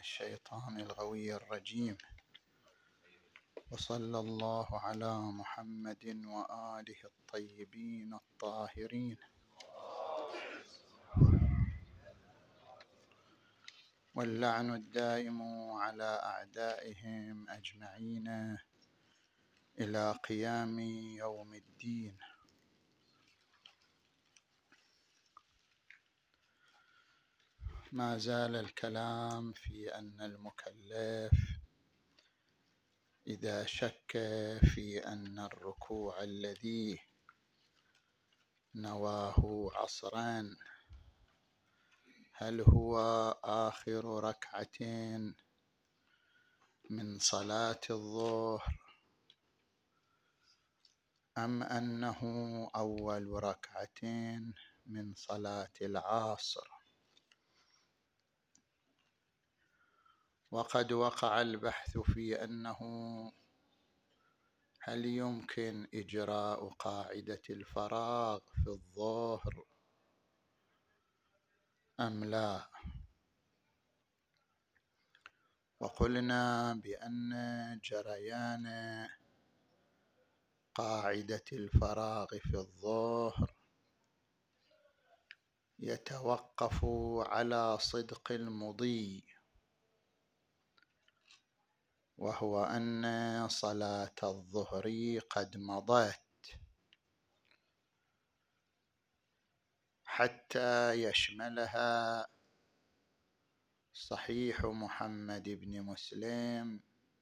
الشيطان الغوي الرجيم، وصلى الله على محمد وآله الطيبين الطاهرين، واللعن الدائم على أعدائهم أجمعين إلى قيام يوم الدين. ما زال الكلام في أن المكلف إذا شك في أن الركوع الذي نواه عصرا هل هو آخر ركعة من صلاة الظهر أم أنه أول ركعة من صلاة العصر. وقد وقع البحث في أنه هل يمكن إجراء قاعدة الفراغ في الظهر أم لا، وقلنا بأن جريان قاعدة الفراغ في الظهر يتوقف على صدق المضي، وهو أن صلاة الظهر قد مضت حتى يشملها صحيح محمد بن مسلم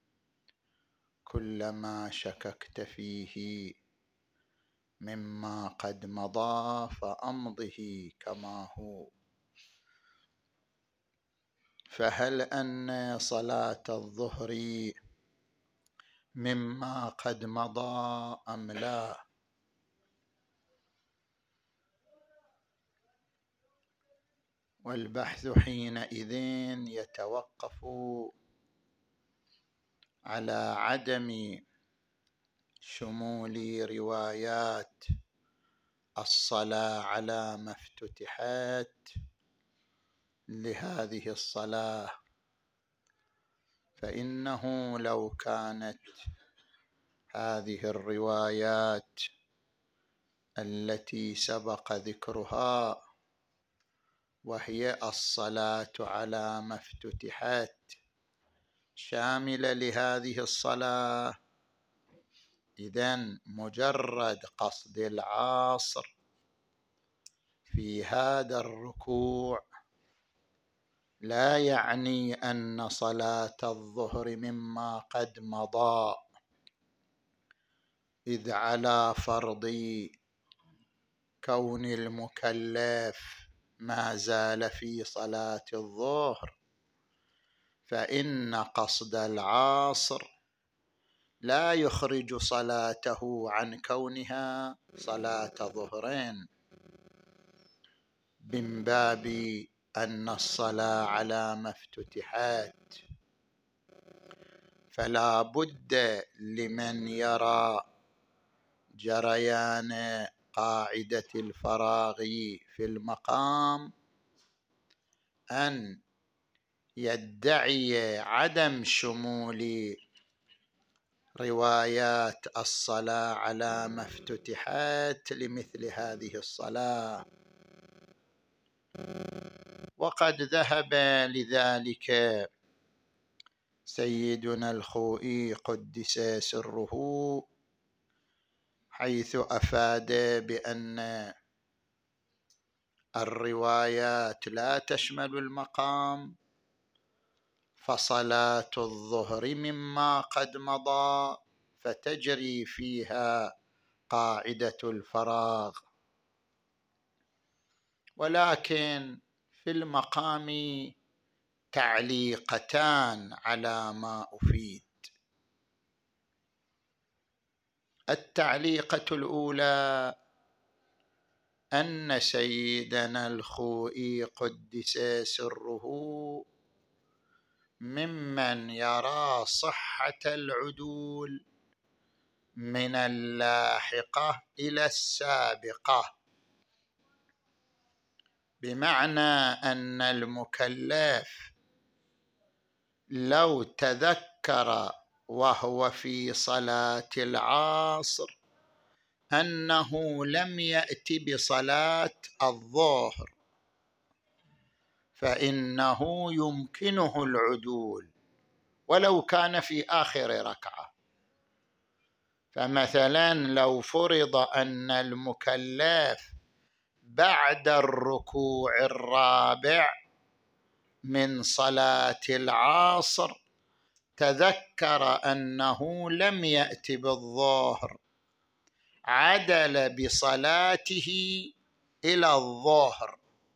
كل ما شككت فيه مما قد مضى فأمضه كما هو. فهل أن صلاة الظهر مما قد مضى أم لا؟ والبحث حينئذ يتوقف على عدم شمول روايات الصلاة على ما افتتحت لهذه الصلاة، فإنه لو كانت هذه الروايات التي سبق ذكرها وهي الصلاة على ما افتتحت شاملة لهذه الصلاة، إذن مجرد قصد العصر في هذا الركوع لا يعني أن صلاة الظهر مما قد مضى، إذ على فرض كون المكلف ما زال في صلاة الظهر فإن قصد العصر لا يخرج صلاته عن كونها صلاة ظهرين، من باب أن الصلاة على ما افتتحت. فلا بد لمن يرى جريان قاعدة الفراغ في المقام أن يدعي عدم شمول روايات الصلاة على ما افتتحت لمثل هذه الصلاة. وقد ذهب لذلك سيدنا الخوئي قدس سره، حيث أفاد بأن الروايات لا تشمل المقام، فصلاة الظهر مما قد مضى فتجري فيها قاعدة الفراغ. ولكن في المقام تعليقتان على ما أفيد. التعليقة الأولى أن سيدنا الخوئي قدس سره ممن يرى صحة العدول من اللاحقة إلى السابقة، بمعنى أن المكلف لو تذكر وهو في صلاة العصر أنه لم يأت بصلاة الظهر فإنه يمكنه العدول ولو كان في آخر ركعة. فمثلا لو فرض أن المكلف بعد الركوع الرابع من صلاة العصر تذكر أنه لم يأت بالظهر، عدل بصلاته إلى الظهر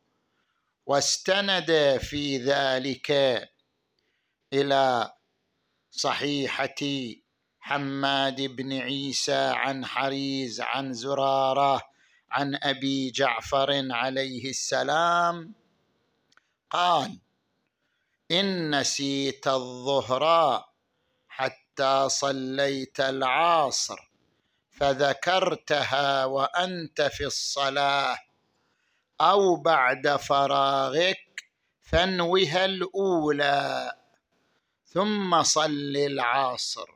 واستند في ذلك إلى صحيحة حماد بن عيسى عن حريز عن زرارة عن أبي جعفر عليه السلام قال: إن نسيت الظهر حتى صليت العصر فذكرتها وأنت في الصلاة أو بعد فراغك فانوها الأولى ثم صل العصر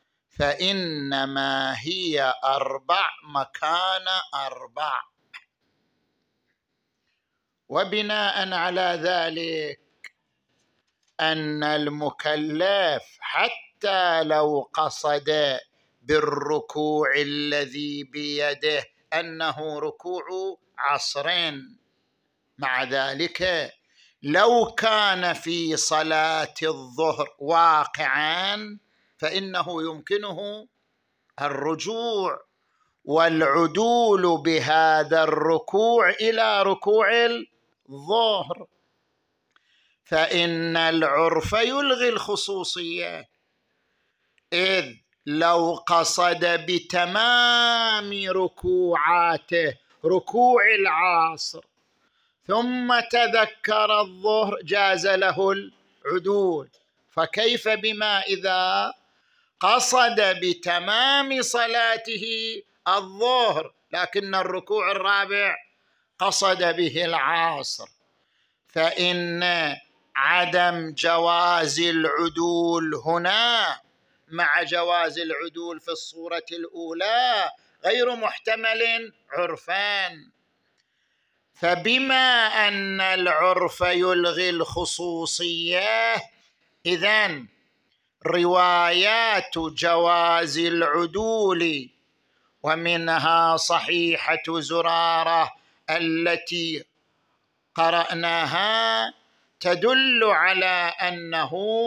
فإنما هي 4 مكان 4. وبناء على ذلك أن المكلف حتى لو قصد بالركوع الذي بيده أنه ركوع عصرين، مع ذلك لو كان في صلاة الظهر واقعا فإنه يمكنه الرجوع والعدول بهذا الركوع إلى ركوع الظهر، فإن العرف يلغي الخصوصية، إذ لو قصد بتمام ركوعاته ركوع العصر ثم تذكر الظهر جاز له العدول، فكيف بما إذا قصد بتمام صلاته الظهر لكن الركوع الرابع قصد به العصر؟ فإن عدم جواز العدول هنا مع جواز العدول في الصورة الأولى غير محتمل عرفان. فبما أن العرف يلغي الخصوصية، إذن روايات جواز العدول ومنها صحيحة زرارة التي قرأناها تدل على أنه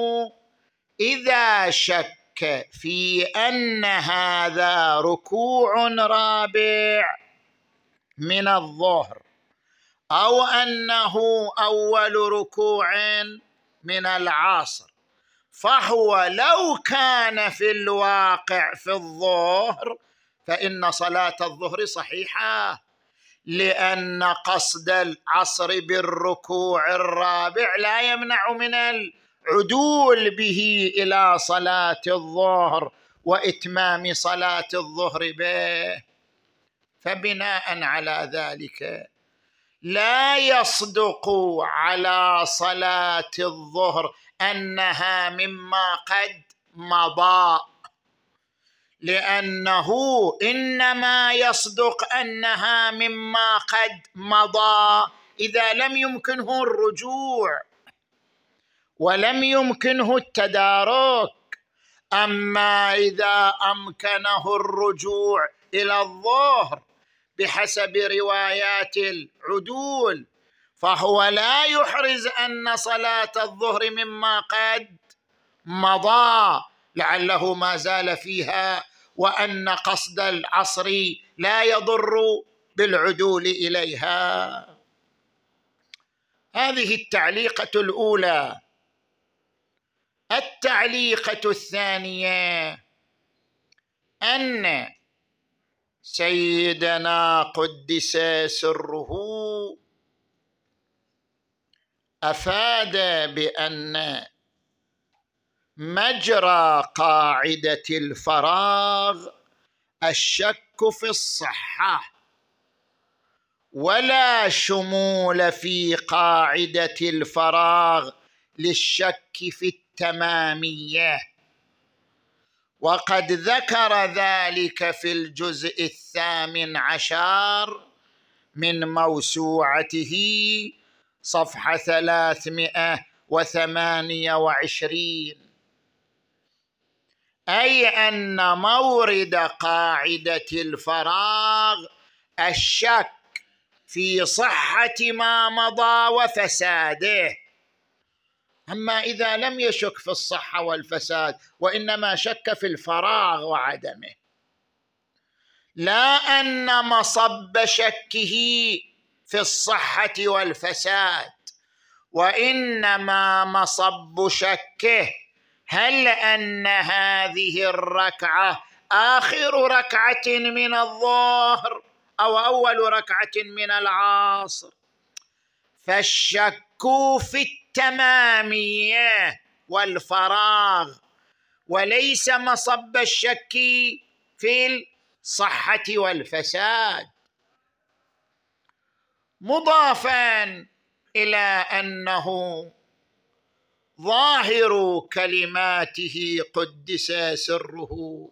إذا شك في أن هذا ركوع رابع من الظهر أو أنه أول ركوع من العصر، فهو لو كان في الواقع في الظهر فإن صلاة الظهر صحيحة، لأن قصد العصر بالركوع الرابع لا يمنع من العدول به إلى صلاة الظهر وإتمام صلاة الظهر به. فبناء على ذلك لا يصدق على صلاة الظهر أنها مما قد مضى، لأنه إنما يصدق أنها مما قد مضى إذا لم يمكنه الرجوع ولم يمكنه التدارك. أما إذا أمكنه الرجوع إلى الظهر بحسب روايات العدول فهو لا يحرز أن صلاة الظهر مما قد مضى، لعله ما زال فيها، وأن قصد العصر لا يضر بالعدول إليها. هذه التعليقة الأولى. التعليقة الثانية أن سيدنا قدس سره أفاد بأن مجرى قاعدة الفراغ الشك في الصحة، ولا شمول في قاعدة الفراغ للشك في التمامية، وقد ذكر ذلك في الجزء 18 من موسوعته صفحة 328، أي أن مورد قاعدة الفراغ الشك في صحة ما مضى وفساده. أما إذا لم يشك في الصحة والفساد وإنما شك في الفراغ وعدمه، لا أن مصب شكه في الصحة والفساد، وإنما مصب شكه هل أن هذه الركعة آخر ركعة من الظهر أو أول ركعة من العصر، فالشك في التمامية والفراغ، وليس مصب الشك في الصحة والفساد. مضافا إلى أنه ظاهر كلماته قدس سره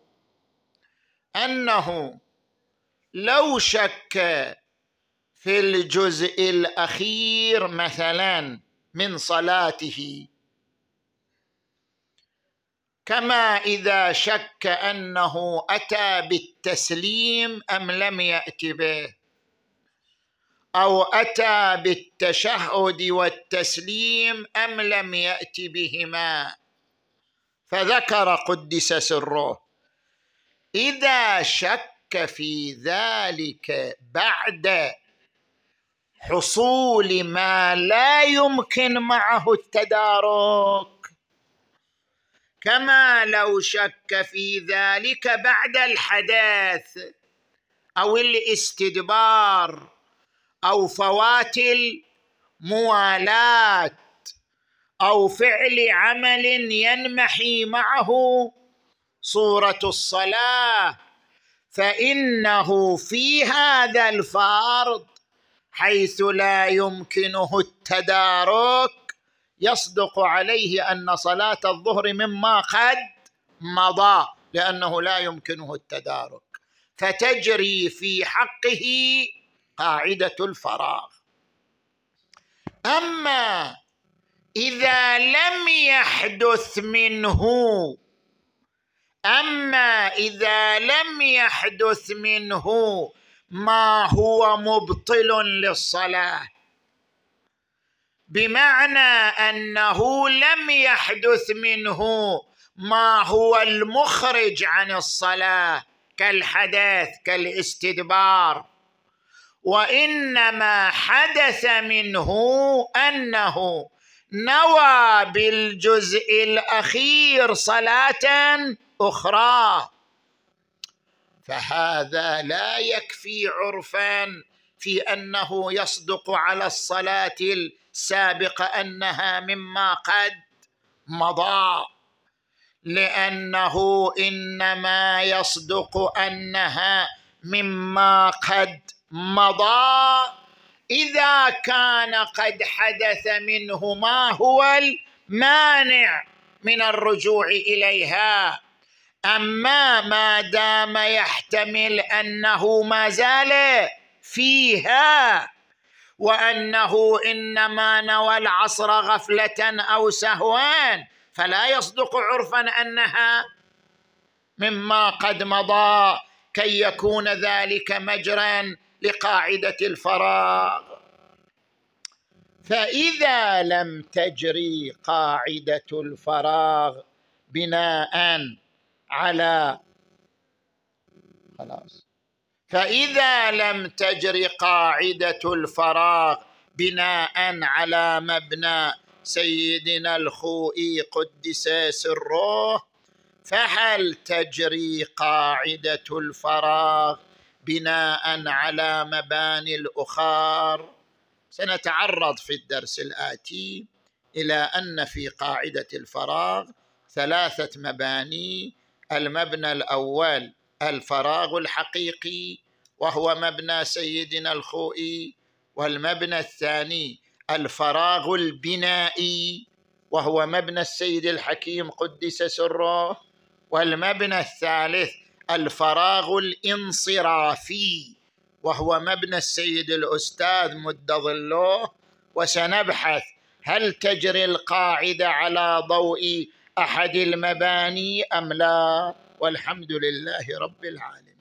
أنه لو شك في الجزء الأخير مثلا من صلاته، كما إذا شك أنه أتى بالتسليم أم لم يأت به، أو أتى بالتشهد والتسليم أم لم يأت بهما، فذكر قدس سره إذا شك في ذلك بعد حصول ما لا يمكن معه التدارك، كما لو شك في ذلك بعد الحدث أو الاستدبار أو فوات الموالاة أو فعل عمل ينمحي معه صورة الصلاة، فإنه في هذا الفرض حيث لا يمكنه التدارك يصدق عليه أن صلاة الظهر مما قد مضى، لأنه لا يمكنه التدارك، فتجري في حقه قاعدة الفراغ. أما إذا لم يحدث منه ما هو مبطل للصلاة، بمعنى أنه لم يحدث منه ما هو المخرج عن الصلاة كالحدث كالاستدبار، وإنما حدث منه أنه نوى بالجزء الأخير صلاة أخرى، فهذا لا يكفي عرفا في أنه يصدق على الصلاة السابقة أنها مما قد مضى، لأنه إنما يصدق أنها مما قد مضى إذا كان قد حدث منه ما هو المانع من الرجوع إليها. أما ما دام يحتمل أنه ما زال فيها وأنه إنما نوى العصر غفلة أو سهوا، فلا يصدق عرفا أنها مما قد مضى كي يكون ذلك مجرا لقاعدة الفراغ. فإذا لم تجري قاعدة الفراغ بناء على فإذا لم تجري قاعدة الفراغ بناء على مبنى سيدنا الخوئي قدس سره، فهل تجري قاعدة الفراغ بناء على مباني الأخر؟ سنتعرض في الدرس الآتي إلى أن في قاعدة الفراغ 3 مباني. المبنى الأول الفراغ الحقيقي وهو مبنى سيدنا الخوئي، والمبنى الثاني الفراغ البنائي وهو مبنى السيد الحكيم قدس سره. والمبنى الثالث الفراغ الانصرافي، وهو مبنى السيد الأستاذ مد ظله. وسنبحث هل تجري القاعدة على ضوء أحد المباني أم لا، والحمد لله رب العالمين.